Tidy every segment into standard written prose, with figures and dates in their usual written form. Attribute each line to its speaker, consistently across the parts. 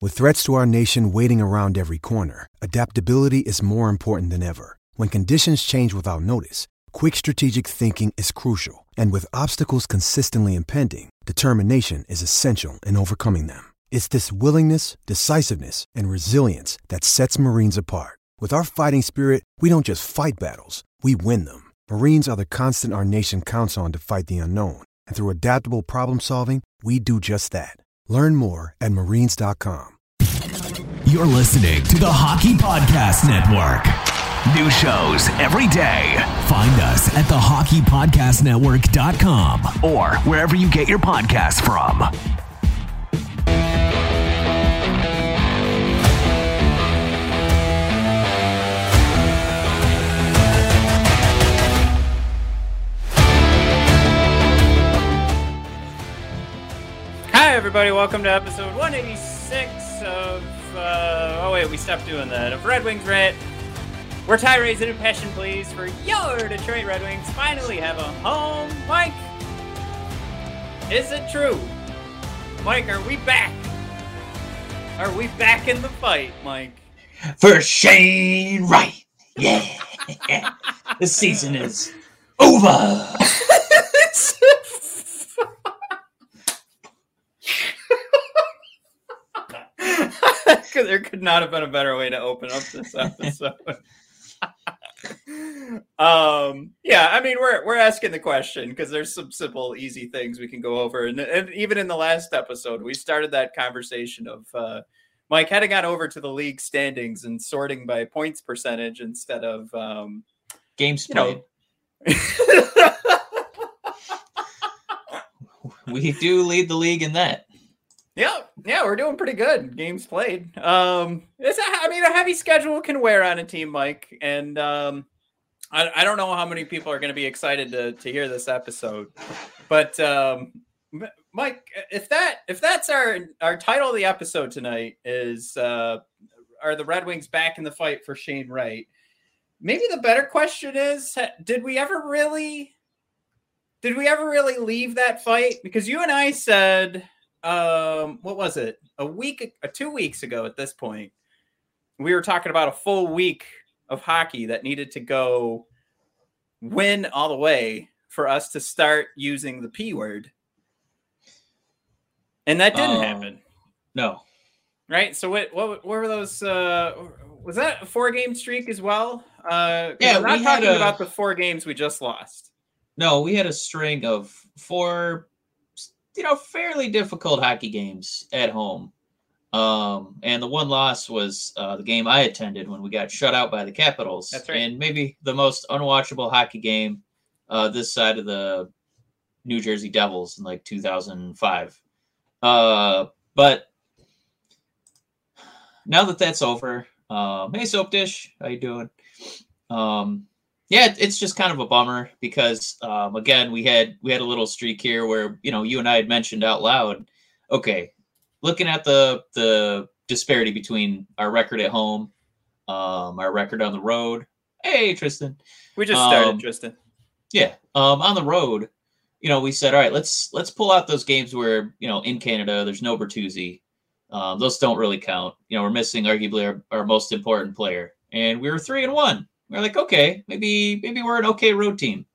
Speaker 1: With threats to our nation waiting around every corner, adaptability is more important than ever. When conditions change without notice, quick strategic thinking is crucial. And with obstacles consistently impending, determination is essential in overcoming them. It's this willingness, decisiveness, and resilience that sets Marines apart. With our fighting spirit, we don't just fight battles, we win them. Marines are the constant our nation counts on to fight the unknown. And through adaptable problem solving, we do just that. Learn more at marines.com.
Speaker 2: You're listening to the Hockey Podcast Network. New shows every day. Find us at thehockeypodcastnetwork.com or wherever you get your podcasts from.
Speaker 3: Hi, everybody. Welcome to episode 186 of, we stopped doing that, of Red Wings Rant, where tirades and passion please for your Detroit Red Wings finally have a home. Mike, is it true? Mike, are we back? Are we back in the fight, Mike?
Speaker 4: For Shane Wright. Yeah. The season is over.
Speaker 3: There could not have been a better way to open up this episode. Yeah, I mean, we're asking the question because there's some simple, easy things we can go over. And even in the last episode, we started that conversation of Mike heading on over to the league standings and sorting by points percentage instead of
Speaker 4: games played. We do lead the league in that.
Speaker 3: Yeah, we're doing pretty good. Games played. A heavy schedule can wear on a team, Mike, and I don't know how many people are going to be excited to hear this episode, but Mike, if that's our title of the episode tonight is are the Red Wings back in the fight for Shane Wright? Maybe the better question is, did we ever really leave that fight? Because you and I said, what was it? 2 weeks ago at this point, we were talking about a full week of hockey that needed to go win all the way for us to start using the P word. And that didn't happen.
Speaker 4: No.
Speaker 3: Right? So what were those, was that a 4-game streak as well?
Speaker 4: Yeah,
Speaker 3: I'm not talking about the 4 games we just lost.
Speaker 4: No, we had a string of 4 fairly difficult hockey games at home. And the one loss was the game I attended when we got shut out by the Capitals.
Speaker 3: That's right.
Speaker 4: And maybe the most unwatchable hockey game this side of the New Jersey Devils in like 2005. But now that that's over, hey, Soap Dish, how you doing? Yeah, it's just kind of a bummer because, again, we had a little streak here where, you and I had mentioned out loud, okay, looking at the disparity between our record at home, our record on the road. Hey, Tristan.
Speaker 3: We just started, Tristan.
Speaker 4: Yeah. On the road, we said, all right, let's pull out those games where, in Canada, there's no Bertuzzi. Those don't really count. We're missing arguably our most important player. And we were 3-1. We're like, okay, maybe we're an okay road team.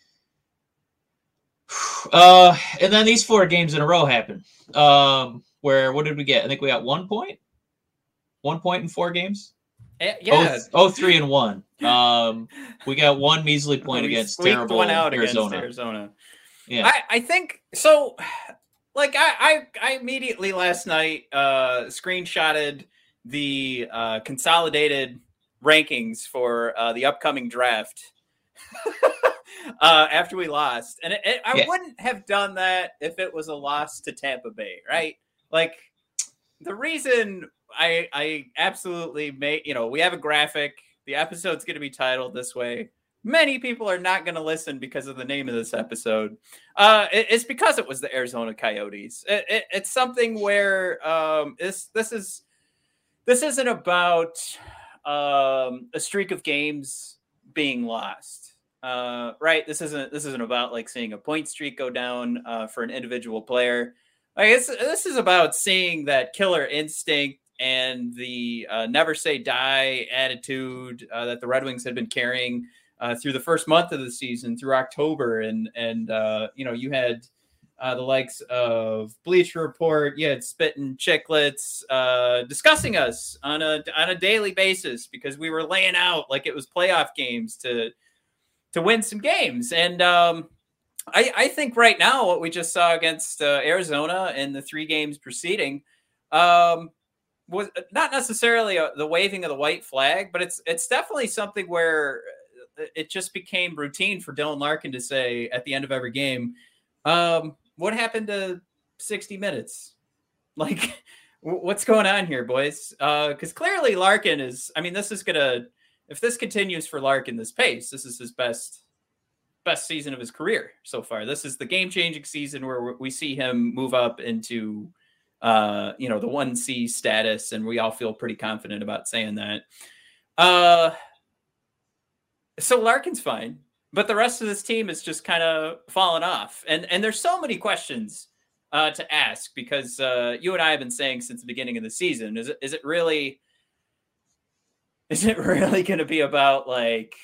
Speaker 4: And then these 4 games in a row happened. Where what did we get? I think we got 1 point. 1 point in 4 games.
Speaker 3: Yeah.
Speaker 4: 3-1. We got 1 measly point against terrible
Speaker 3: one out
Speaker 4: Arizona.
Speaker 3: Against Arizona.
Speaker 4: Yeah.
Speaker 3: I think so. Like I immediately last night screenshotted the consolidated rankings for the upcoming draft after we lost. And I wouldn't have done that if it was a loss to Tampa Bay, right? Like the reason I absolutely made, we have a graphic. The episode's going to be titled this way. Many people are not going to listen because of the name of this episode. It's because it was the Arizona Coyotes. It's something where this isn't about a streak of games being lost, right? This isn't about like seeing a point streak go down for an individual player. This is about seeing that killer instinct and the never say die attitude that the Red Wings had been carrying through the first month of the season, through October. And you had the likes of Bleacher Report, you had Spittin' Chicklets discussing us on a daily basis because we were laying out like it was playoff games to win some games. And I think right now what we just saw against Arizona in the 3 games preceding was not necessarily the waving of the white flag, but it's definitely something where it just became routine for Dylan Larkin to say at the end of every game, what happened to 60 minutes? Like, what's going on here, boys? Because clearly Larkin is, I mean, if this continues for Larkin, this pace, this is his best season of his career so far. This is the game-changing season where we see him move up into, the 1C status, and we all feel pretty confident about saying that. So Larkin's fine, but the rest of this team is just kind of fallen off. And there's so many questions to ask because you and I have been saying since the beginning of the season, is it really going to be about like,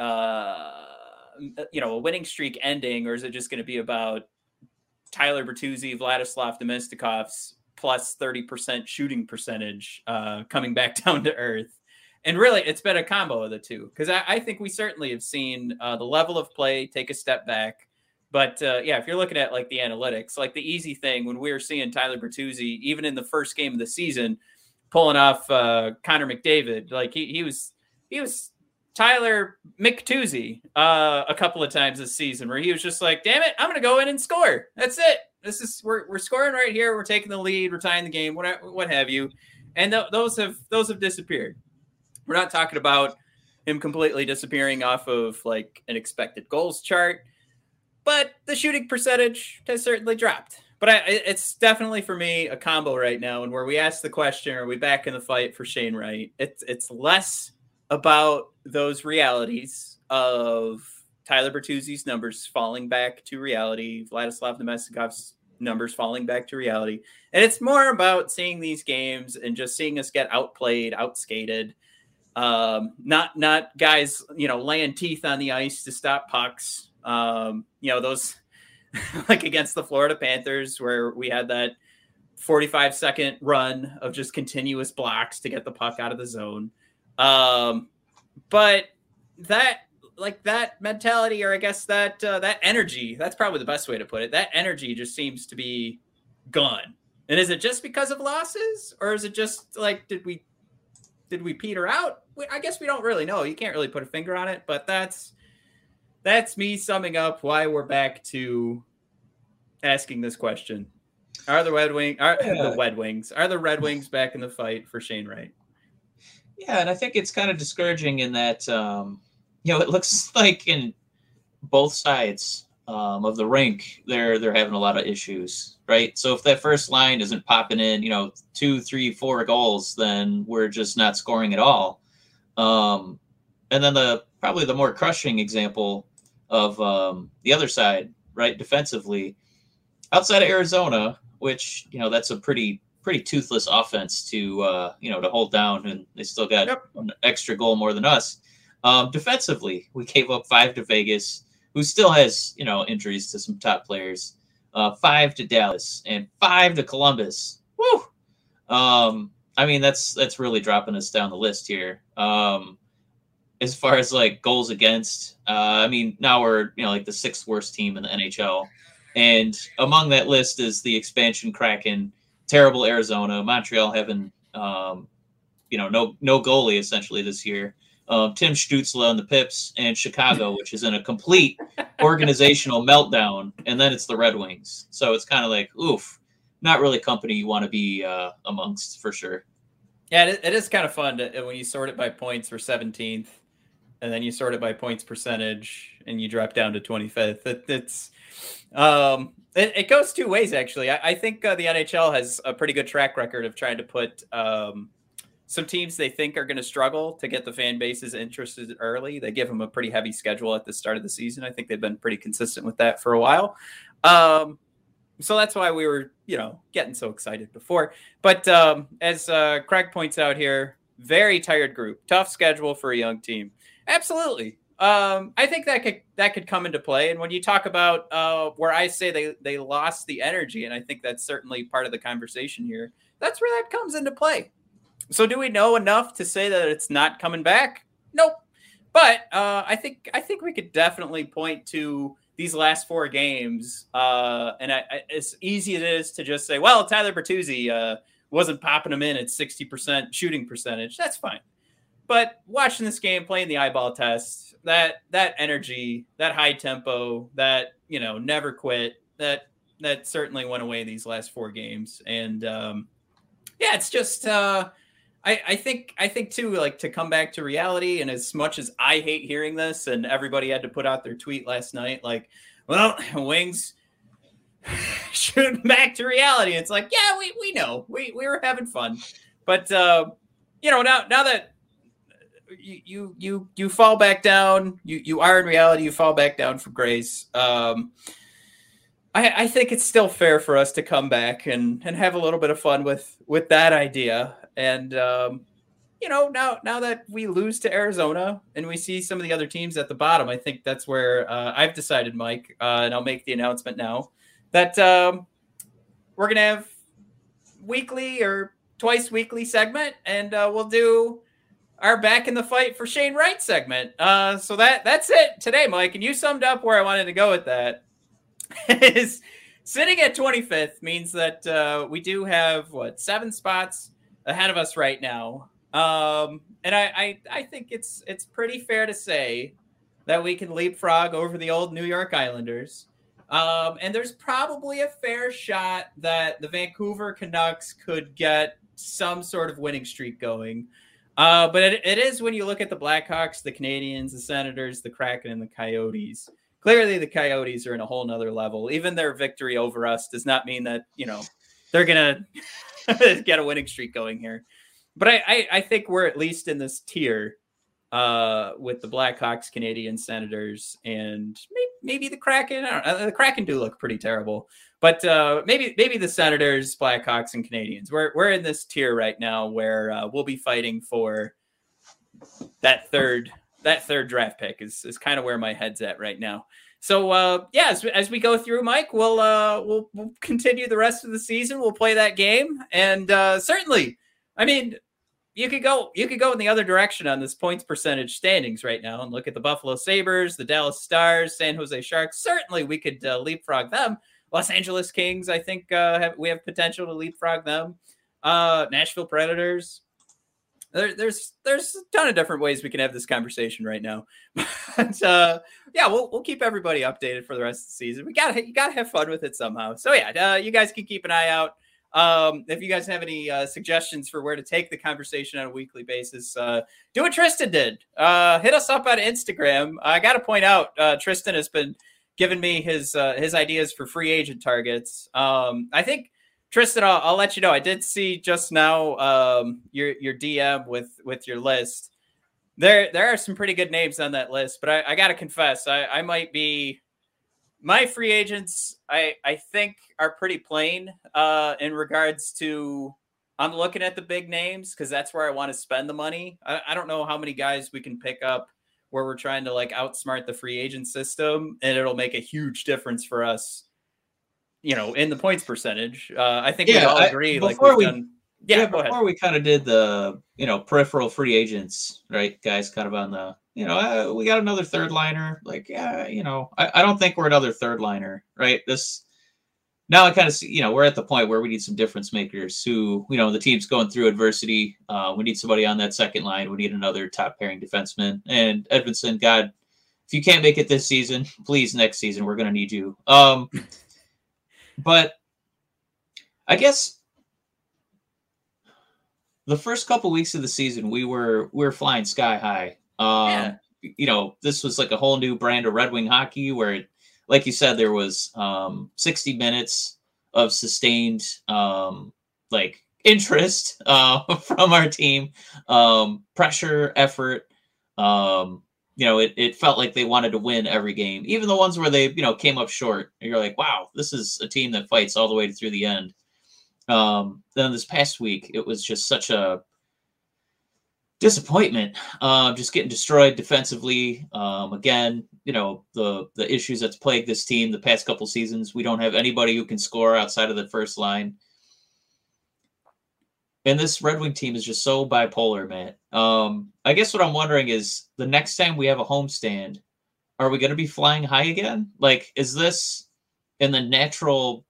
Speaker 3: a winning streak ending, or is it just going to be about Tyler Bertuzzi, Vladislav Namestnikov's plus 30% shooting percentage coming back down to earth? And really, it's been a combo of the two, because I think we certainly have seen the level of play take a step back. But if you're looking at like the analytics, like the easy thing when we were seeing Tyler Bertuzzi, even in the first game of the season, pulling off Connor McDavid, like he was Tyler McTuzzi a couple of times this season, where he was just like, damn it, I'm going to go in and score. That's it. We're scoring right here. We're taking the lead. We're tying the game, what have you. And those have disappeared. We're not talking about him completely disappearing off of like an expected goals chart, but the shooting percentage has certainly dropped. But it's definitely for me a combo right now. And where we ask the question, are we back in the fight for Shane Wright? It's less about those realities of Tyler Bertuzzi's numbers falling back to reality, Vladislav Namestnikov's numbers falling back to reality. And it's more about seeing these games and just seeing us get outplayed, outskated. Not guys, laying teeth on the ice to stop pucks. Those like against the Florida Panthers, where we had that 45-second run of just continuous blocks to get the puck out of the zone. But that mentality, or I guess that energy, that's probably the best way to put it. That energy just seems to be gone. And is it just because of losses, or is it just like, did we peter out? I guess we don't really know. You can't really put a finger on it, but that's me summing up why we're back to asking this question. Are the Red Wings back in the fight for Shane Wright?
Speaker 4: Yeah, and I think it's kind of discouraging in that, it looks like in both sides of the rink, they're having a lot of issues, right? So if that first line isn't popping in, 2, 3, 4 goals, then we're just not scoring at all. And then probably the more crushing example of the other side, right, defensively, outside of Arizona, which, that's a pretty toothless offense to hold down, and they still got an extra goal more than us. Defensively, we gave up 5 to Vegas, who still has, injuries to some top players, 5 to Dallas, and 5 to Columbus. Woo! That's really dropping us down the list here. As far as like goals against, now we're, like the 6th worst team in the NHL. And among that list is the expansion Kraken, terrible Arizona, Montreal having, no goalie essentially this year. Tim Stützle on the Pips, and Chicago, which is in a complete organizational meltdown. And then it's the Red Wings. So it's kind of like, oof, not really company you want to be amongst for sure.
Speaker 3: Yeah, it is kind of fun when you sort it by points for 17th, and then you sort it by points percentage, and you drop down to 25th. It goes 2 ways, actually. I think the NHL has a pretty good track record of trying to put some teams they think are going to struggle to get the fan bases interested early. They give them a pretty heavy schedule at the start of the season. I think they've been pretty consistent with that for a while. So that's why we were, getting so excited before. But as Craig points out here, very tired group, tough schedule for a young team. Absolutely. I think that could come into play. And when you talk about where I say they lost the energy, and I think that's certainly part of the conversation here, that's where that comes into play. So do we know enough to say that it's not coming back? Nope. But I think we could definitely point to these last 4 games, and as easy as it is to just say, well, Tyler Bertuzzi wasn't popping them in at 60% shooting percentage. That's fine. But watching this game, playing the eyeball test, that energy, that high tempo, that never quit, that certainly went away these last 4 games. And it's just I think too, like, to come back to reality. And as much as I hate hearing this, and everybody had to put out their tweet last night, like, well, Wings shooting back to reality. It's like, yeah, we know we were having fun, but now that you fall back down, you are in reality, you fall back down from grace. I think it's still fair for us to come back and have a little bit of fun with that idea. And, now that we lose to Arizona and we see some of the other teams at the bottom, I think that's where I've decided, Mike, and I'll make the announcement now, that we're going to have weekly or twice weekly segment, and we'll do our Back in the Fight for Shane Wright segment. So that's it today, Mike. And you summed up where I wanted to go with that. Is sitting at 25th means that we do have 7 spots ahead of us right now. And I think it's pretty fair to say that we can leapfrog over the old New York Islanders. And there's probably a fair shot that the Vancouver Canucks could get some sort of winning streak going. But it is, when you look at the Blackhawks, the Canadiens, the Senators, the Kraken, and the Coyotes. Clearly, the Coyotes are in a whole nother level. Even their victory over us does not mean that, they're going to get a winning streak going here. But I think we're at least in this tier with the Blackhawks, Canadiens, Senators, and maybe the Kraken. I don't know. The Kraken do look pretty terrible. But maybe the Senators, Blackhawks, and Canadiens. We're in this tier right now where we'll be fighting for that third draft pick is kind of where my head's at right now. So as we go through, Mike, we'll continue the rest of the season. We'll play that game, and certainly, I mean, you could go in the other direction on this points percentage standings right now and look at the Buffalo Sabres, the Dallas Stars, San Jose Sharks. Certainly, we could leapfrog them. Los Angeles Kings, I think we have potential to leapfrog them. Nashville Predators. There's a ton of different ways we can have this conversation right now. But we'll keep everybody updated for the rest of the season. You gotta have fun with it somehow. So you guys can keep an eye out. If you guys have any suggestions for where to take the conversation on a weekly basis, do what Tristan did. Hit us up on Instagram. I got to point out, Tristan has been giving me his ideas for free agent targets. I think, Tristan, I'll let you know. I did see just now your DM with your list. There are some pretty good names on that list, but I got to confess, I might be. My free agents, I think, are pretty plain in regards to, I'm looking at the big names because that's where I want to spend the money. I don't know how many guys we can pick up where we're trying to outsmart the free agent system, and it'll make a huge difference for us, in the points percentage. I think we all agree. Before we
Speaker 4: kind of did the, peripheral free agents, right, guys, kind of on the, we got another third liner. I don't think we're another third liner, right? Now I kind of see, we're at the point where we need some difference makers who, the team's going through adversity. We need somebody on that second line. We need another top pairing defenseman. And Edvinsson, God, if you can't make it this season, please next season, we're going to need you. But I guess the first couple weeks of the season, we were flying sky high. This was like a whole new brand of Red Wing hockey where, like you said, there was 60 minutes of sustained interest from our team, pressure, effort. it felt like they wanted to win every game, even the ones where they, came up short. And you're like, wow, this is a team that fights all the way through the end. Then this past week, it was just such a disappointment, just getting destroyed defensively. Again, the issues that's plagued this team the past couple seasons. We don't have anybody who can score outside of the first line. And this Red Wing team is just so bipolar, man. I guess what I'm wondering is the next time we have a homestand, are we going to be flying high again? Like, is this in the natural,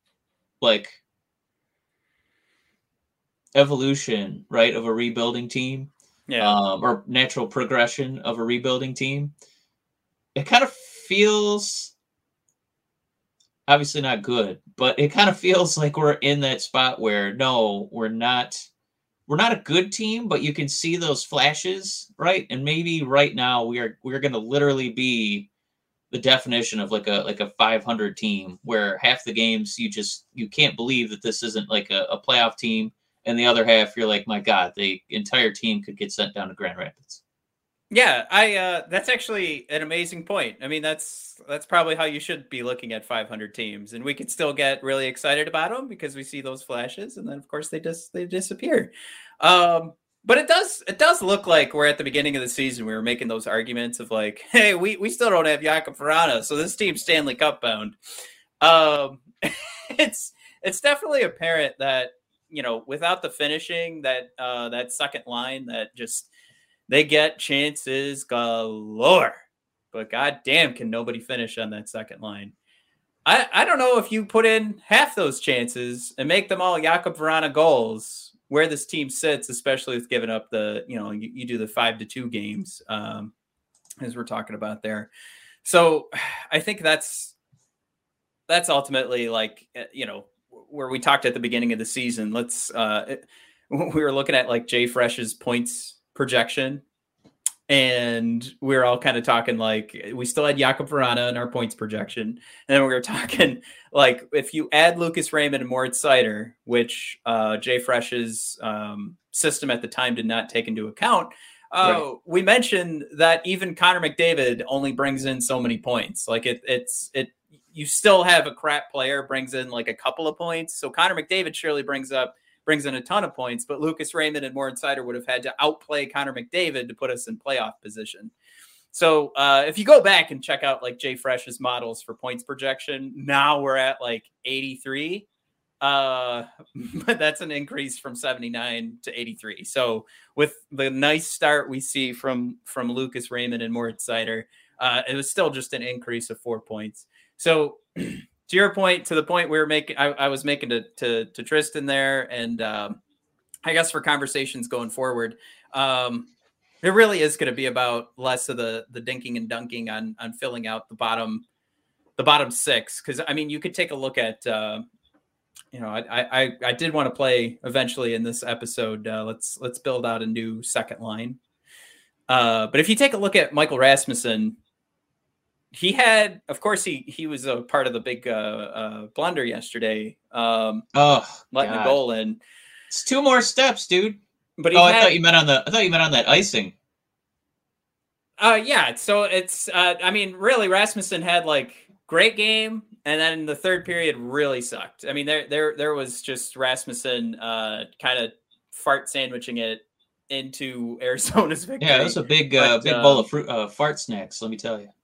Speaker 4: evolution, right, of a rebuilding team?
Speaker 3: Yeah.
Speaker 4: Or natural progression of a rebuilding team? It kind of feels, obviously not good, but it kind of feels like we're in that spot where, no, we're not a good team, but you can see those flashes, right? And maybe right now we're going to literally be the definition of like a 500 team, where half the games you can't believe that this isn't like a playoff team, and the other half you're like, my God, the entire team could get sent down to Grand Rapids.
Speaker 3: Yeah, that's actually an amazing point. I mean, that's probably how you should be looking at 500 teams, and we could still get really excited about them because we see those flashes, and then of course they disappear. But it does look like we're at the beginning of the season. We were making those arguments of like, hey, we still don't have Jakub Vrana, so this team's Stanley Cup bound. It's definitely apparent that without the finishing, that second line, that just they get chances galore, but goddamn, can nobody finish on that second line. I don't know if you put in half those chances and make them all Jakub Vrana goals, where this team sits, especially with giving up the, you do the 5-2 games, as we're talking about there. So I think that's ultimately like, where we talked at the beginning of the season. We were looking at like Jay Fresh's points projection, and we were all kind of talking like we still had Jakub Vrana in our points projection, and then we were talking like if you add Lucas Raymond and Moritz Seider, which Jay Fresh's system at the time did not take into account, right. We mentioned that even Connor McDavid only brings in so many points. Like you still have a crap player brings in like a couple of points. So Connor McDavid surely brings in a ton of points, but Lucas Raymond and Moritz Seider would have had to outplay Connor McDavid to put us in playoff position. So if you go back and check out like Jay Fresh's models for points projection, now we're at like 83. But that's an increase from 79 to 83. So with the nice start we see from Lucas Raymond and Moritz Seider, it was still just an increase of 4 points. So to your point, to the point we were making, I was making to Tristan there, and I guess for conversations going forward, it really is going to be about less of the dinking and dunking on filling out the bottom six. Because I mean, you could take a look at, I did want to play eventually in this episode. Let's build out a new second line. But if you take a look at Michael Rasmussen, he had, of course, he was a part of the big blunder yesterday. Letting the goal in.
Speaker 4: It's 2 more steps, dude.
Speaker 3: But
Speaker 4: I thought you meant on that icing.
Speaker 3: Yeah. So it's, I mean, really, Rasmussen had like great game, and then the third period really sucked. I mean, there was just Rasmussen kind of fart sandwiching it into Arizona's victory.
Speaker 4: Yeah, it was a big bowl of fruit, fart snacks. Let me tell you.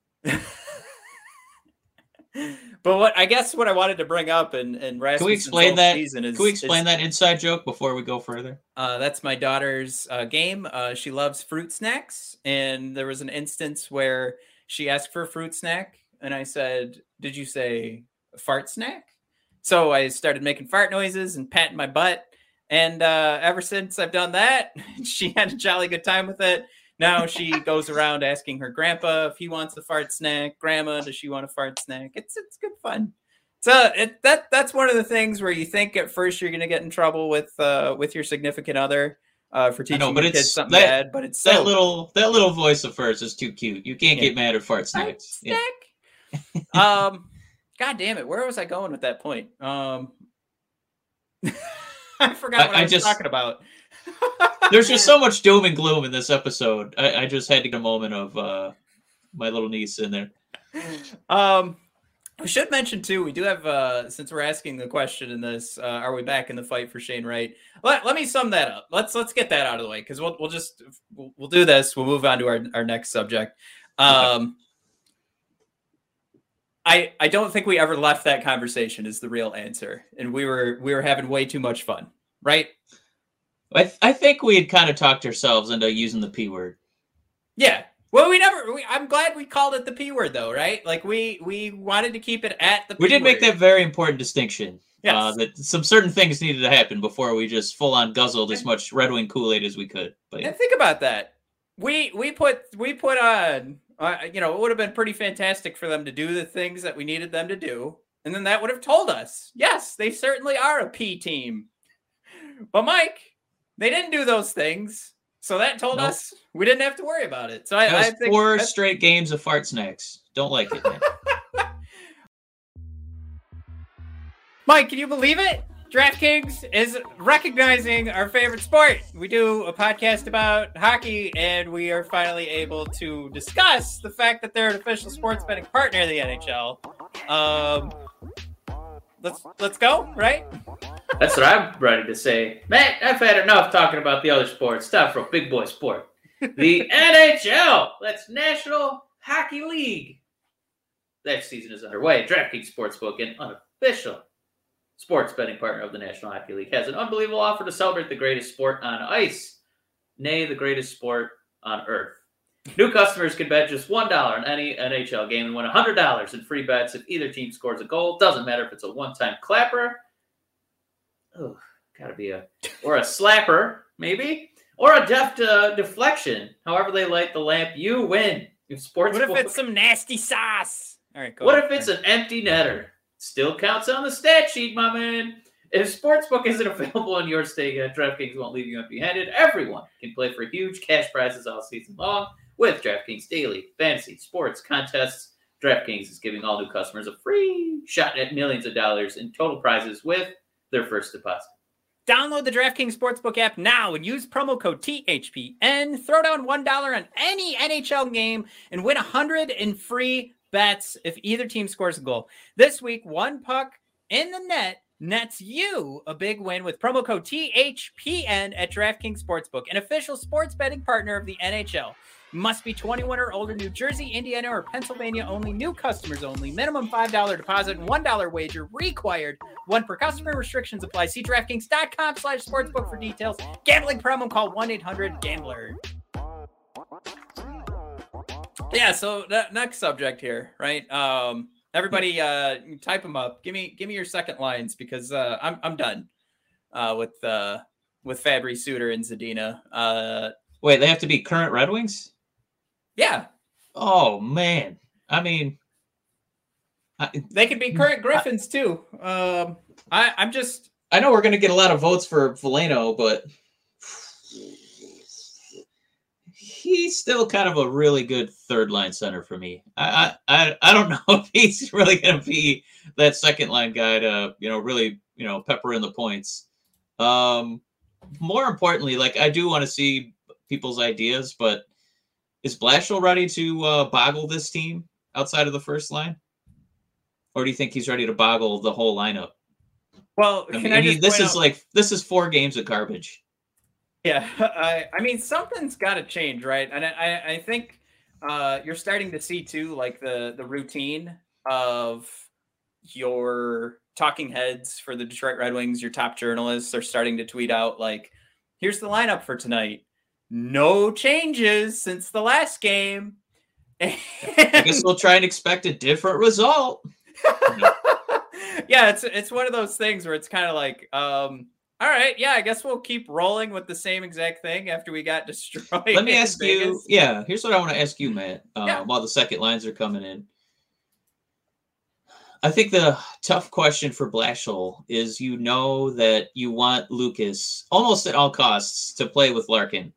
Speaker 3: But what I wanted to bring up and Rasmussen's
Speaker 4: can we explain that?
Speaker 3: Season is,
Speaker 4: can we explain that inside joke before we go further?
Speaker 3: That's my daughter's game. She loves fruit snacks, and there was an instance where she asked for a fruit snack, and I said, "Did you say fart snack?" So I started making fart noises and patting my butt, and ever since I've done that, she had a jolly good time with it. Now she goes around asking her grandpa if he wants a fart snack. Grandma, does she want a fart snack? It's good fun. So that's one of the things where you think at first you're going to get in trouble with your significant other for teaching your kids something bad, but it's
Speaker 4: that little voice of hers is too cute. You can't get mad at fart snacks.
Speaker 3: Snack. Yeah. God damn it! Where was I going with that point? I forgot what I was talking about.
Speaker 4: There's just so much doom and gloom in this episode. I just had to get a moment of my little niece in there.
Speaker 3: We should mention too, we do have since we're asking the question in this, are we back in the fight for Shane Wright? Let me sum that up. Let's get that out of the way, because we'll do this. We'll move on to our next subject. I don't think we ever left that conversation is the real answer, and we were having way too much fun, right?
Speaker 4: I think we had kind of talked ourselves into using the P word.
Speaker 3: Yeah. Well, I'm glad we called it the P word, though, right? Like we wanted to keep it at the P word.
Speaker 4: We did make that very important distinction.
Speaker 3: Yes.
Speaker 4: That some certain things needed to happen before we just full on guzzled as much Red Wing Kool-Aid as we could. But yeah.
Speaker 3: And think about that. We put on, it would have been pretty fantastic for them to do the things that we needed them to do. And then that would have told us, yes, they certainly are a P team. But Mike, they didn't do those things. So that told us we didn't have to worry about it. So I think
Speaker 4: 4 straight games of fart snacks. Don't like it, man.
Speaker 3: Mike, can you believe it? DraftKings is recognizing our favorite sport. We do a podcast about hockey, and we are finally able to discuss the fact that they're an official sports betting partner of the NHL. Let's go, right?
Speaker 5: That's what I'm ready to say. Man, I've had enough talking about the other sports. Time for a big boy sport. The NHL. That's National Hockey League. That season is underway. DraftKings Sportsbook, an unofficial sports betting partner of the National Hockey League, has an unbelievable offer to celebrate the greatest sport on ice. Nay, the greatest sport on earth. New customers can bet just $1 on any NHL game and win $100 in free bets if either team scores a goal. Doesn't matter if it's a one-time clapper. Oh, gotta be a slapper, maybe, or a deft deflection. However they light the lamp, you win.
Speaker 3: What if it's some nasty sauce? All right,
Speaker 5: what if it's an empty netter? Still counts on the stat sheet, my man. If Sportsbook isn't available in your state yet, DraftKings won't leave you empty-handed. Everyone can play for huge cash prizes all season long with DraftKings Daily Fantasy Sports Contests. DraftKings is giving all new customers a free shot at millions of dollars in total prizes with their first deposit.
Speaker 3: Download the DraftKings Sportsbook app now and use promo code THPN. Throw down $1 on any NHL game and win $100 in free bets if either team scores a goal. This week, one puck in the net nets you a big win with promo code THPN at DraftKings Sportsbook, an official sports betting partner of the NHL. Must be 21 or older. New Jersey, Indiana, or Pennsylvania only. New customers only. Minimum $5 deposit and $1 wager required. One per customer. Restrictions apply. See DraftKings.com/sportsbook for details. Gambling problem? Call 1-800-GAMBLER. Yeah. So the next subject here, right? Everybody, type them up. Give me your second lines because I'm done with Fabry, Suter, and Zadina.
Speaker 4: Wait, they have to be current Red Wings?
Speaker 3: Yeah.
Speaker 4: Oh, man. I mean...
Speaker 3: they could be current Griffins, too. I'm just...
Speaker 4: I know we're going to get a lot of votes for Veleno, but... he's still kind of a really good third-line center for me. I don't know if he's really going to be that second-line guy to, really, pepper in the points. More importantly, I do want to see people's ideas, but is Blashill ready to boggle this team outside of the first line? Or do you think he's ready to boggle the whole lineup?
Speaker 3: Well,
Speaker 4: this is 4 games of garbage.
Speaker 3: Yeah, I mean, something's got to change, right? And I think you're starting to see, too, the routine of your talking heads for the Detroit Red Wings, your top journalists are starting to tweet out, here's the lineup for tonight. No changes since the last game.
Speaker 4: I guess we'll try and expect a different result.
Speaker 3: Yeah, it's one of those things where it's kind of all right, yeah, I guess we'll keep rolling with the same exact thing after we got destroyed.
Speaker 4: Let me ask you, here's what I want to ask you, Matt, while the second lines are coming in. I think the tough question for Blashill is that you want Lucas almost at all costs to play with Larkin.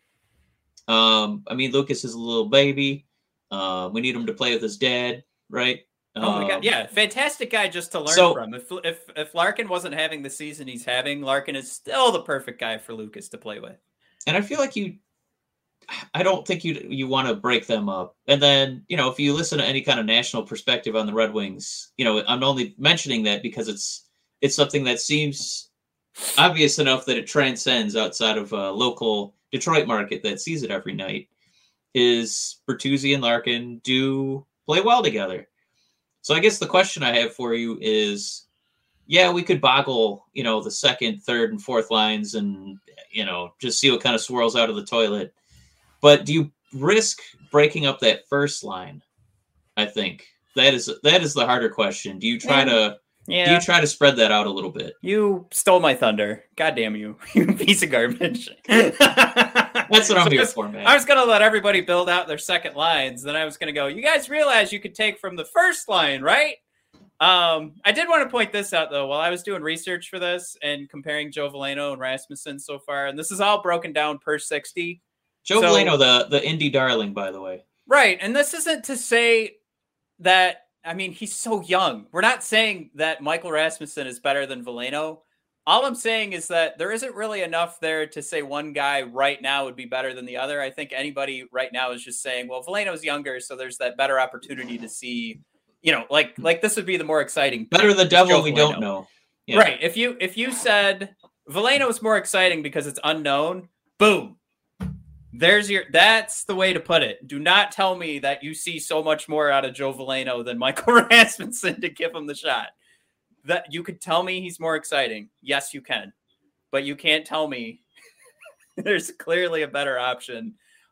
Speaker 4: Lucas is a little baby. We need him to play with his dad, right?
Speaker 3: Oh my God! Yeah, fantastic guy just to learn from. If Larkin wasn't having the season he's having, Larkin is still the perfect guy for Lucas to play with.
Speaker 4: And I feel like I don't think you want to break them up. And then, if you listen to any kind of national perspective on the Red Wings, I'm only mentioning that because it's something that seems obvious enough that it transcends outside of a local Detroit market that sees it every night, is Bertuzzi and Larkin do play well together. So I guess the question I have for you is, yeah, we could boggle, the second, third, and fourth lines and, just see what kind of swirls out of the toilet. But do you risk breaking up that first line? I think that is the harder question. Do you try to spread that out a little bit?
Speaker 3: You stole my thunder. God damn you, you piece of garbage.
Speaker 4: That's what I'm here for, man.
Speaker 3: I was going to let everybody build out their second lines. Then I was going to go, you guys realize you could take from the first line, right? I did want to point this out, though, while I was doing research for this and comparing Joe Veleno and Rasmussen so far. And this is all broken down per 60.
Speaker 4: Joe Veleno, the indie darling, by the way.
Speaker 3: Right. And this isn't to say that, he's so young. We're not saying that Michael Rasmussen is better than Veleno. All I'm saying is that there isn't really enough there to say one guy right now would be better than the other. I think anybody right now is just saying, well, Veleno's younger, so there's that better opportunity to see, like this would be the more exciting.
Speaker 4: Better the devil we don't know.
Speaker 3: Yeah. Right. If you said Veleno is more exciting because it's unknown, boom. That's the way to put it. Do not tell me that you see so much more out of Joe Veleno than Michael Rasmussen to give him the shot. That you could tell me he's more exciting. Yes, you can. But you can't tell me there's clearly a better option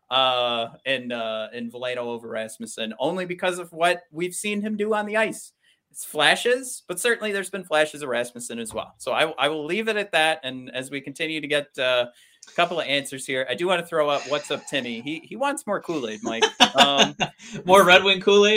Speaker 3: in Veleno over Rasmussen, only because of what we've seen him do on the ice. It's flashes, but certainly there's been flashes of Rasmussen as well. So I will leave it at that. And as we continue to get a couple of answers here, I do want to throw up what's up, Timmy. He wants more Kool-Aid, Mike.
Speaker 4: More Red Wing Kool-Aid?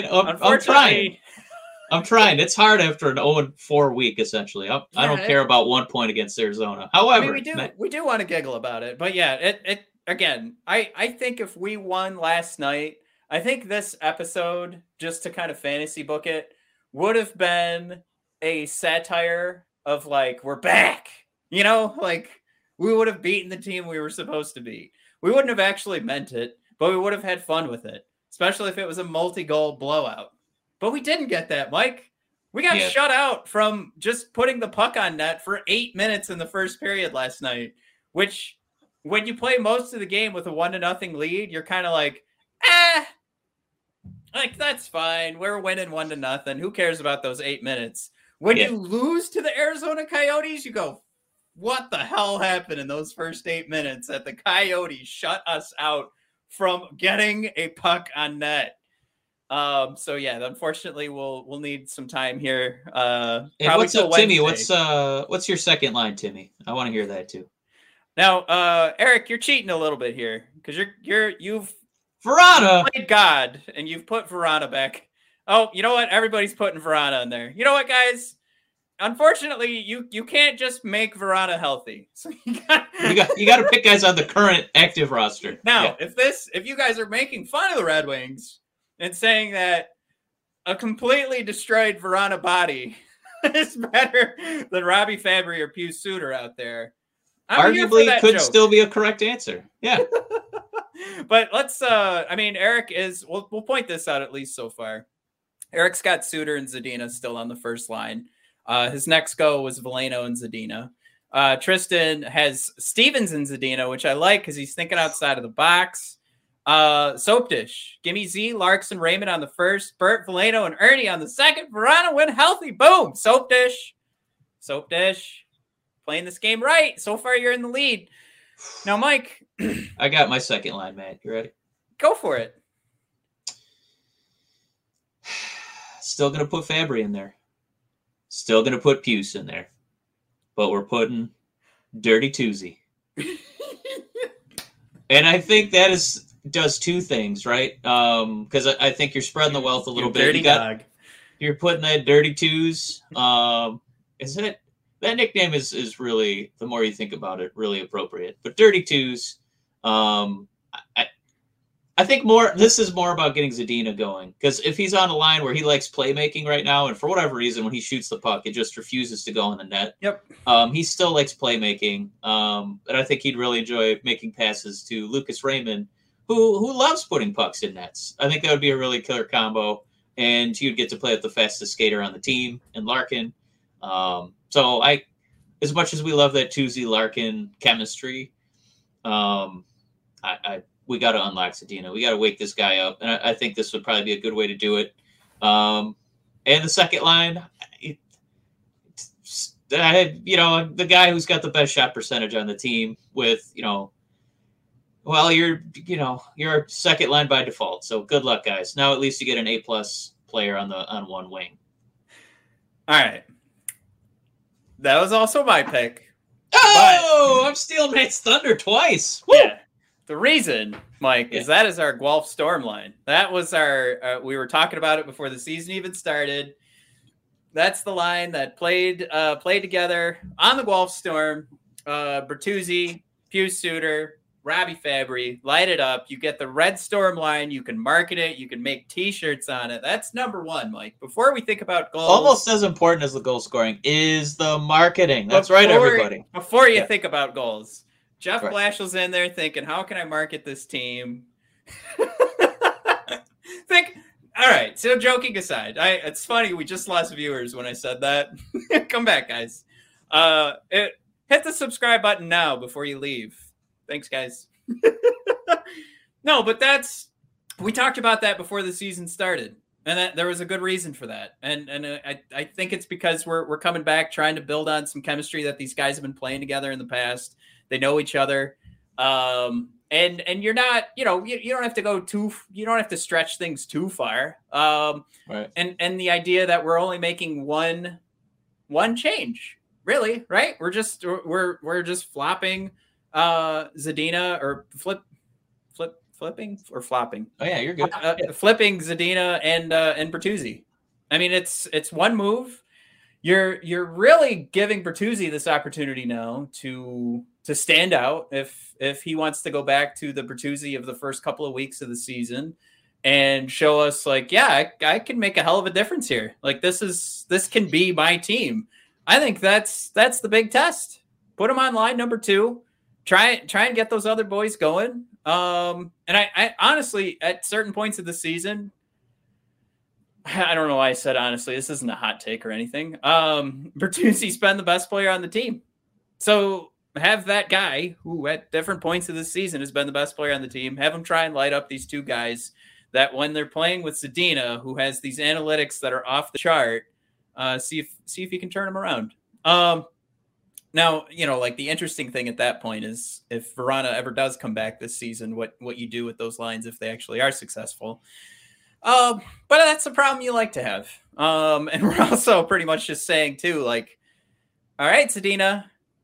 Speaker 4: I'm trying. It's hard after an 0-4 week, essentially. I don't care about 1 point against Arizona. However,
Speaker 3: we do want to giggle about it. But yeah, it again, I think if we won last night, I think this episode, just to kind of fantasy book it, would have been a satire of like, we're back. Like we would have beaten the team we were supposed to beat. We wouldn't have actually meant it, but we would have had fun with it, especially if it was a multi-goal blowout. But we didn't get that, Mike. We got shut out from just putting the puck on net for 8 minutes in the first period last night, which when you play most of the game with a 1-0 lead, you're kind of like, like that's fine. We're winning 1-0. Who cares about those 8 minutes? When you lose to the Arizona Coyotes, you go, what the hell happened in those first 8 minutes that the Coyotes shut us out from getting a puck on net? So yeah, unfortunately we'll need some time here.
Speaker 4: And what's up, Timmy? What's your second line, Timmy? I want to hear that too.
Speaker 3: Now, Eric, you're cheating a little bit here because you've
Speaker 4: Vrana
Speaker 3: played God and you've put Vrana back. Oh, you know what? Everybody's putting Vrana in there. You know what, guys? Unfortunately, you can't just make Vrana healthy. So you got
Speaker 4: to pick guys on the current active roster.
Speaker 3: Now, if you guys are making fun of the Red Wings and saying that a completely destroyed Vrana body is better than Robbie Fabry or Pius Suter out there,
Speaker 4: arguably could still be a correct answer. Yeah.
Speaker 3: But let's Eric is we'll point this out at least so far. Eric's got Suter and Zadina still on the first line. His next go was Veleno and Zadina. Tristan has Stevens and Zadina, which I like because he's thinking outside of the box. Soapdish, give me Z, Larkson, Raymond on the first, Bert, Veleno, and Ernie on the second. Verona win healthy. Boom. Soapdish, playing this game right. So far, you're in the lead. Now, Mike.
Speaker 4: I got my second line, Matt. You ready?
Speaker 3: Go for it.
Speaker 4: Still going to put Fabry in there. Still going to put Pius in there. But we're putting Dirty Tuesday. And I think that does two things, right? Because I think you're spreading the wealth a little bit.
Speaker 3: Dirty dog.
Speaker 4: You're putting that Dirty Twos. Is it? That nickname is really, the more you think about it, really appropriate. But Dirty Twos, I think this is more about getting Zadina going. Because if he's on a line where he likes playmaking right now, and for whatever reason, when he shoots the puck, it just refuses to go in the net.
Speaker 3: Yep.
Speaker 4: He still likes playmaking. And I think he'd really enjoy making passes to Lucas Raymond, who loves putting pucks in nets. I think that would be a really killer combo, and you'd get to play with the fastest skater on the team in Larkin. So as much as we love that Tuesday Larkin chemistry, we got to unlock Zadina. We got to wake this guy up, and I think this would probably be a good way to do it. And the second line, the guy who's got the best shot percentage on the team with, well, you're a second line by default. So good luck, guys. Now at least you get an A+ player on one wing.
Speaker 3: All right. That was also my pick.
Speaker 4: Oh, I'm stealing Matt's thunder twice. Woo!
Speaker 3: Yeah. The reason, Mike, is that is our Guelph Storm line. That was our, we were talking about it before the season even started. That's the line that played together on the Guelph Storm. Bertuzzi, Pius Suter, Robbie Fabry, light it up. You get the Red Storm line. You can market it. You can make T-shirts on it. That's number one, Mike. Before we think about goals.
Speaker 4: Almost as important as the goal scoring is the marketing. That's right, everybody.
Speaker 3: Before you think about goals. Jeff Blashiall's in there thinking, how can I market this team? All right, so joking aside, it's funny, we just lost viewers when I said that. Come back, guys. Hit the subscribe button now before you leave. Thanks, guys. No, but we talked about that before the season started, and there was a good reason for that. And I think it's because we're coming back trying to build on some chemistry that these guys have been playing together in the past. They know each other. And you're not, you don't have to you don't have to stretch things too far.
Speaker 4: Right.
Speaker 3: And the idea that we're only making one change, really, right? We're just flopping Zadina or flipping or flopping.
Speaker 4: Oh yeah, you're good.
Speaker 3: Flipping Zadina and Bertuzzi. I mean, it's one move. You're really giving Bertuzzi this opportunity now to stand out if he wants to go back to the Bertuzzi of the first couple of weeks of the season and show us like, yeah, I can make a hell of a difference here. Like this can be my team. I think that's the big test. Put him on line number 2. Try and get those other boys going. And I honestly, at certain points of the season, I don't know why I said honestly. This isn't a hot take or anything. Bertuzzi's been the best player on the team. So have that guy who at different points of the season has been the best player on the team, have him try and light up these two guys that when they're playing with Zadina, who has these analytics that are off the chart, see if he can turn them around. Now, like the interesting thing at that point is if Verana ever does come back this season, what you do with those lines if they actually are successful. But that's a problem you like to have. And we're also pretty much just saying too, like, all right, Zadina,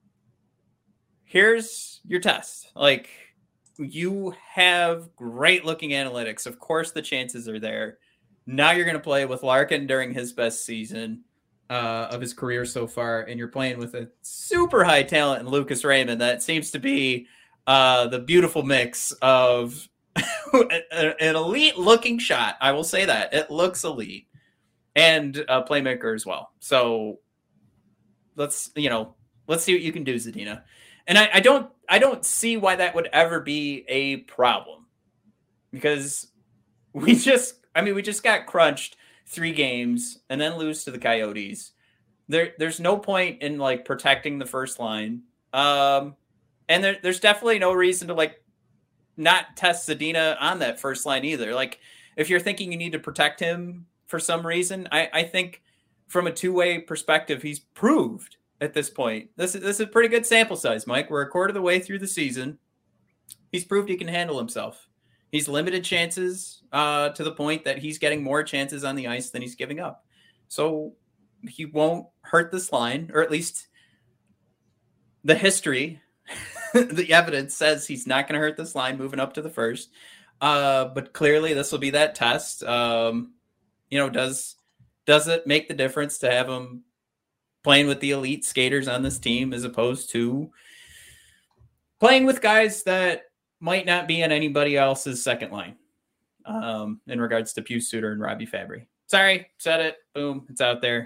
Speaker 3: here's your test. Like, you have great looking analytics. Of course, the chances are there. Now you're going to play with Larkin during his best season of his career so far. And you're playing with a super high talent in Lucas Raymond. That seems to be the beautiful mix of an elite looking shot. I will say that it looks elite and a playmaker as well. So let's see what you can do, Zadina. And I don't see why that would ever be a problem because we just got crunched 3 games and then lose to the Coyotes. There's no point in like protecting the first line. And there's definitely no reason to like not test Zadina on that first line either. Like if you're thinking you need to protect him for some reason, I think from a two-way perspective, he's proved at this point. This is a pretty good sample size, Mike. We're a quarter of the way through the season. He's proved he can handle himself. He's limited chances to the point that he's getting more chances on the ice than he's giving up. So he won't hurt this line, or at least the history, the evidence says he's not going to hurt this line moving up to the first. But clearly this will be that test. Does it make the difference to have him playing with the elite skaters on this team as opposed to playing with guys that might not be on anybody else's second line in regards to Pius Suter and Robbie Fabry. Sorry, said it. Boom, it's out there.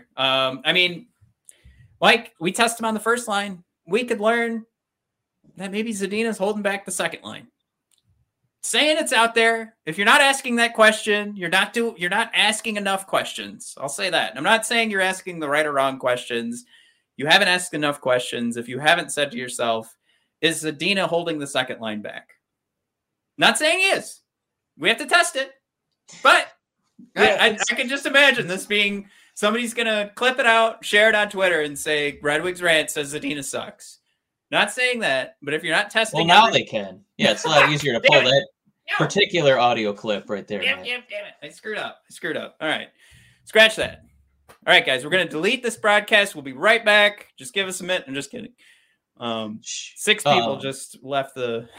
Speaker 3: Mike, we test him on the first line. We could learn that maybe Zadina's holding back the second line. saying it's out there. If you're not asking that question, you're not asking enough questions. I'll say that. I'm not saying you're asking the right or wrong questions. You haven't asked enough questions. If you haven't said to yourself, is Zadina holding the second line back? Not saying he is. We have to test it. But I can just imagine this being somebody's going to clip it out, share it on Twitter, and say, Red Wings Rant says Zadina sucks. Not saying that, but if you're not testing...
Speaker 4: Well, now they can. Yeah, it's a lot easier to pull that particular audio clip right there.
Speaker 3: Damn it. I screwed up. All right. Scratch that. All right, guys, we're going to delete this broadcast. We'll be right back. Just give us a minute. I'm just kidding. 6 people just left the...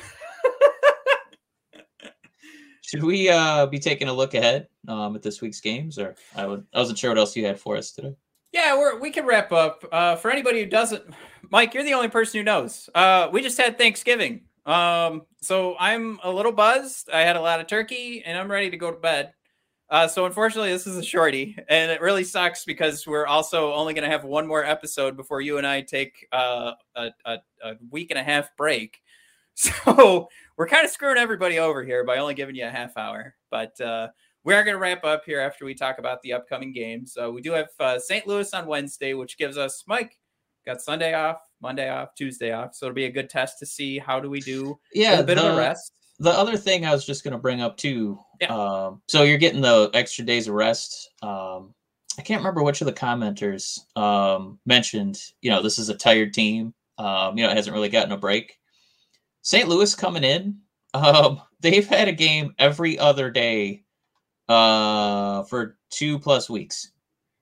Speaker 4: Should we be taking a look ahead at this week's games? Or I wasn't sure what else you had for us today.
Speaker 3: Yeah, we can wrap up. For anybody who doesn't... Mike, you're the only person who knows. We just had Thanksgiving. So I'm a little buzzed. I had a lot of turkey, and I'm ready to go to bed. So unfortunately, this is a shorty, and it really sucks because we're also only going to have one more episode before you and I take a week and a half break. So we're kind of screwing everybody over here by only giving you a half hour. But we are going to wrap up here after we talk about the upcoming games. So we do have St. Louis on Wednesday, which gives us, Mike, got Sunday off, Monday off, Tuesday off. So it'll be a good test to see how do we do a bit of a rest.
Speaker 4: The other thing I was just going to bring up too. Yeah. So you're getting the extra days of rest. I can't remember which of the commenters mentioned, this is a tired team. It hasn't really gotten a break. St. Louis coming in, they've had a game every other day for 2+ weeks.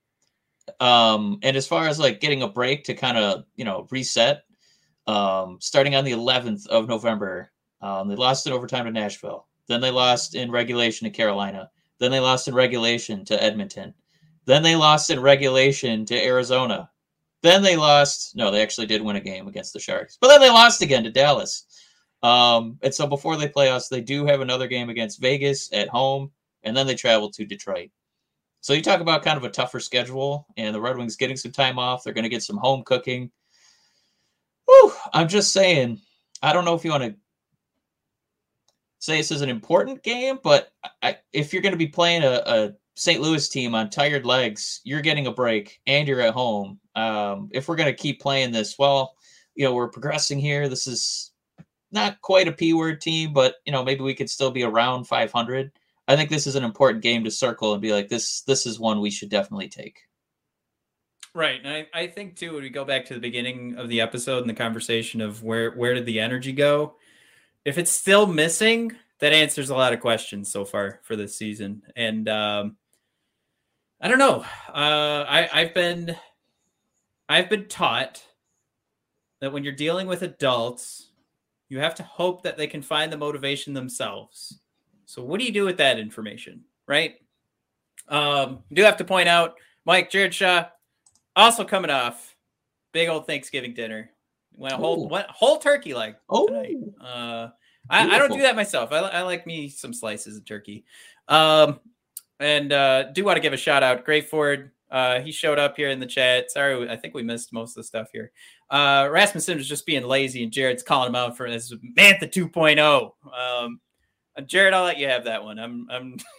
Speaker 4: And as far as like getting a break to kind of, reset, starting on the 11th of November, they lost in overtime to Nashville. Then they lost in regulation to Carolina. Then they lost in regulation to Edmonton. Then they lost in regulation to Arizona. Then they lost. No, they actually did win a game against the Sharks. But then they lost again to Dallas. And so before they play us, they do have another game against Vegas at home. And then they travel to Detroit. So you talk about kind of a tougher schedule. And the Red Wings getting some time off. They're going to get some home cooking. Whew, I'm just saying, I don't know if you want to say this is an important game, but if you're going to be playing a St. Louis team on tired legs, you're getting a break and you're at home. If we're going to keep playing this, we're progressing here. This is not quite a P-word team, but, maybe we could still be around 500. I think this is an important game to circle and be like, this is one we should definitely take.
Speaker 3: Right. And I think, too, when we go back to the beginning of the episode and the conversation of where did the energy go, if it's still missing, that answers a lot of questions so far for this season. And I don't know. I've been taught that when you're dealing with adults, you have to hope that they can find the motivation themselves. So what do you do with that information, right? You do have to point out, Mike, Jared Shaw, also coming off big old Thanksgiving dinner. Went whole turkey leg tonight. I don't do that myself. I like me some slices of turkey. And do want to give a shout out. Great Ford. He showed up here in the chat. Sorry, I think we missed most of the stuff here. Rasmussen was just being lazy, and Jared's calling him out for this Mantha 2.0. Jared, I'll let you have that one.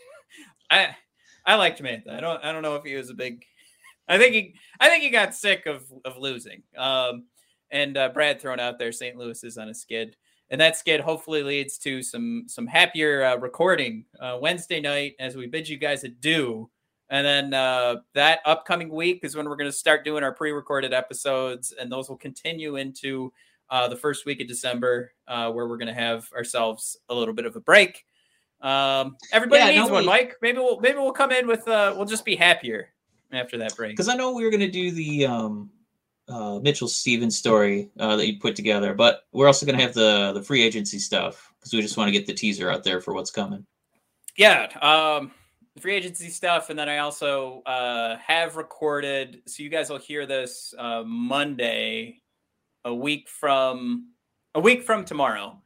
Speaker 3: I liked Mantha. I don't know if he was a big. I think he got sick of losing. And Brad throwing out there St. Louis is on a skid. And that skid hopefully leads to some happier recording Wednesday night as we bid you guys adieu. And then that upcoming week is when we're going to start doing our pre-recorded episodes. And those will continue into the first week of December where we're going to have ourselves a little bit of a break. Everybody needs one, Mike. Maybe we'll come in with we'll just be happier after that break.
Speaker 4: Because I know we were going to do the Mitchell Stevens story that you put together, but we're also going to have the free agency stuff because we just want to get the teaser out there for what's coming.
Speaker 3: Yeah, the free agency stuff, and then I also have recorded, so you guys will hear this Monday, a week from tomorrow.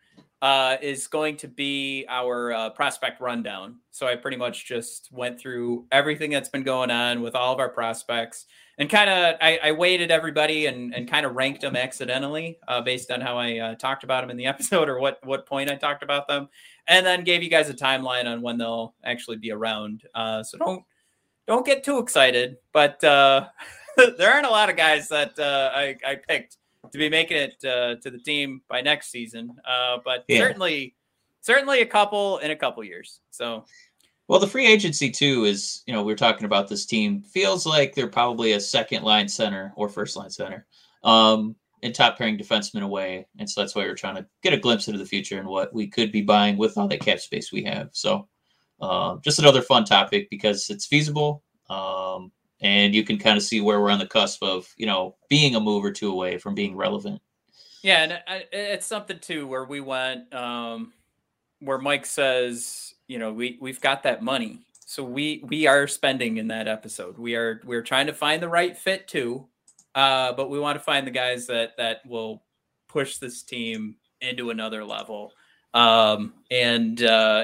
Speaker 3: is going to be our prospect rundown. So I pretty much just went through everything that's been going on with all of our prospects and kind of I weighted everybody and kind of ranked them accidentally based on how I talked about them in the episode or what point I talked about them, and then gave you guys a timeline on when they'll actually be around. So don't get too excited, but there aren't a lot of guys that I picked to be making it to the team by next season. But certainly a couple in a couple years. So,
Speaker 4: well, the free agency too is, we were talking about this team feels like they're probably a second line center or first line center, and top pairing defenseman away. And so that's why we're trying to get a glimpse into the future and what we could be buying with all that cap space we have. So, just another fun topic because it's feasible. And you can kind of see where we're on the cusp of, being a move or two away from being relevant.
Speaker 3: Yeah, and it's something too where we went, where Mike says, we've got that money, so we are spending in that episode. We're trying to find the right fit too, but we want to find the guys that will push this team into another level. If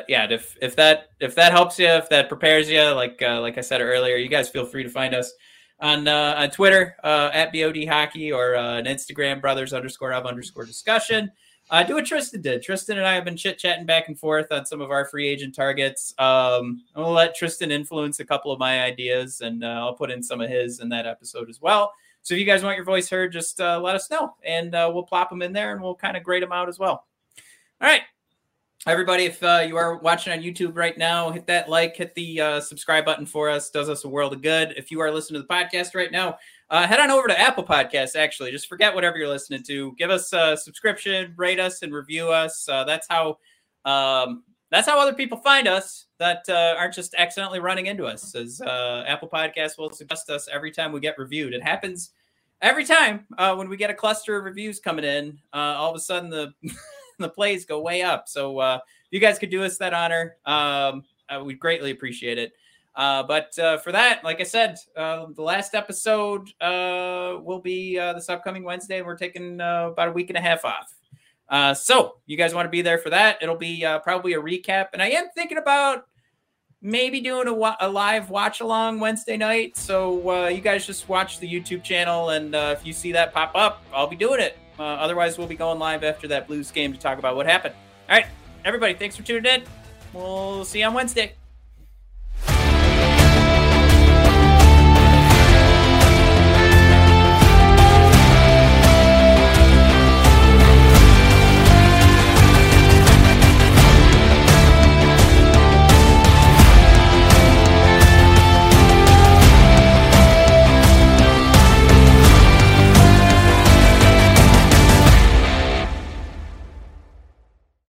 Speaker 3: that helps you, if that prepares you, like I said earlier, you guys feel free to find us on Twitter, at BOD Hockey, or on Instagram, brothers_of_discussion. Do what Tristan did. Tristan and I have been chit-chatting back and forth on some of our free agent targets. I'll let Tristan influence a couple of my ideas, and I'll put in some of his in that episode as well. So if you guys want your voice heard, just let us know, and we'll plop them in there, and we'll kind of grade them out as well. All right. Everybody, if you are watching on YouTube right now, hit that like, hit the subscribe button for us. Does us a world of good. If you are listening to the podcast right now, head on over to Apple Podcasts, actually. Just forget whatever you're listening to. Give us a subscription, rate us, and review us. That's how other people find us that aren't just accidentally running into us, as Apple Podcasts will suggest us every time we get reviewed. It happens every time when we get a cluster of reviews coming in. All of a sudden, the plays go way up. So if you guys could do us that honor, we'd greatly appreciate it. But for that, like I said, the last episode will be this upcoming Wednesday. We're taking about a week and a half off. So you guys want to be there for that. It'll be probably a recap. And I am thinking about maybe doing a live watch along Wednesday night. So you guys just watch the YouTube channel. And if you see that pop up, I'll be doing it. Otherwise, we'll be going live after that Blues game to talk about what happened. All right, everybody, thanks for tuning in. We'll see you on Wednesday.